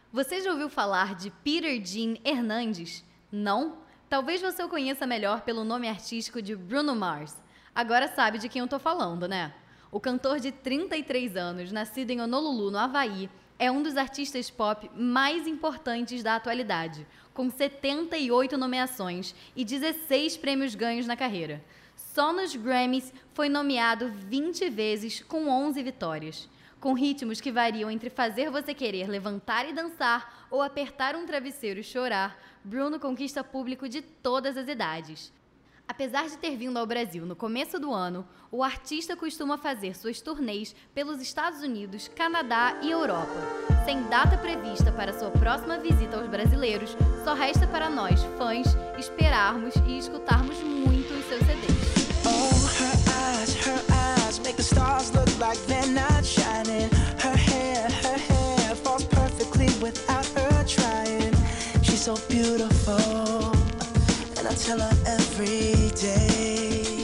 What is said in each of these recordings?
Você já ouviu falar de Peter Jean Hernandes? Não? Talvez você o conheça melhor pelo nome artístico de Bruno Mars. Agora sabe de quem eu tô falando, né? O cantor de 33 anos, nascido em Honolulu, no Havaí, é um dos artistas pop mais importantes da atualidade, com 78 nomeações e 16 prêmios ganhos na carreira. Só nos Grammys foi nomeado 20 vezes, com 11 vitórias. Com ritmos que variam entre fazer você querer levantar e dançar ou apertar um travesseiro e chorar, Bruno conquista público de todas as idades. Apesar de ter vindo ao Brasil no começo do ano, o artista costuma fazer suas turnês pelos Estados Unidos, Canadá e Europa. Sem data prevista para sua próxima visita aos brasileiros, só resta para nós, fãs, esperarmos e escutarmos muito os seus CDs. Oh, her eyes make the stars look like they're not shining. Her hair falls perfectly without her trying. She's so beautiful, and I tell her every day.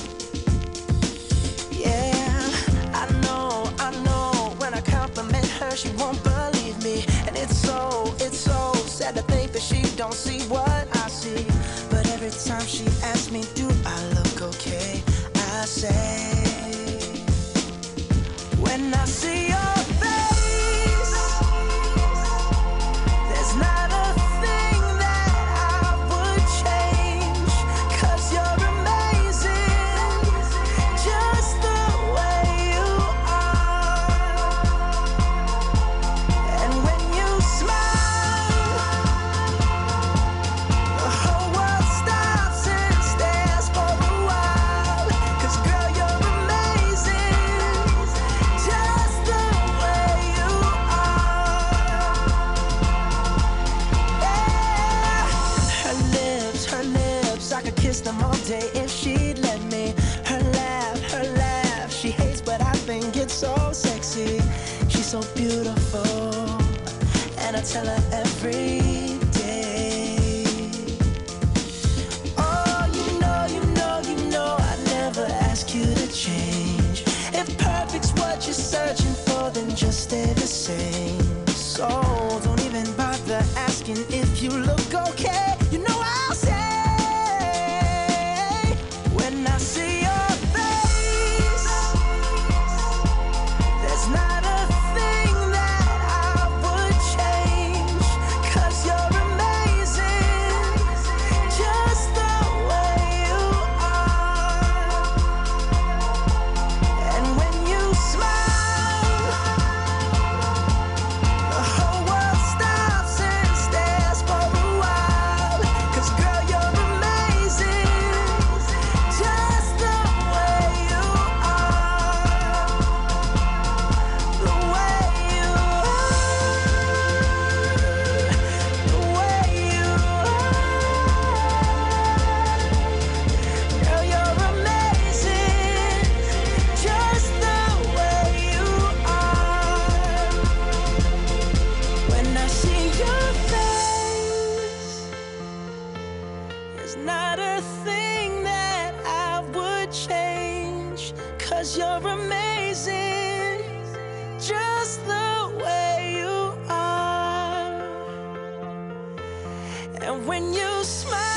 Yeah, I know, when I compliment her, she won't believe me. And it's so sad to think that she don't see what I see. But every time she asks me, do I look okay? I say, when I see your face, there's not a thing that I would change, 'cause you're amazing, just the way you are. And when you smile, the whole world stops and stares for a while. 'Cause girl, you're amazing, just the way you are. Yeah. Her lips, I could kiss them all day if she'd let me. Her laugh, she hates, but I think it's so sexy. She's so beautiful, and I tell her every day. Oh, you know, I never ask you to change. If perfect's what you're searching for, then just stay the same. So don't even bother asking if you look okay. You know I'll say, when I see your face, there's not a thing that I would change, 'cause you're amazing, just the way you are. And when you smile, the whole world stops and stares for a while. 'Cause girl, you're amazing, just the way you are. The way you are. The way you are. Girl, you're amazing, just the way you are. When I see your face, there's not a thing that I would change, 'cause you're amazing, just the way you are. And when you smile,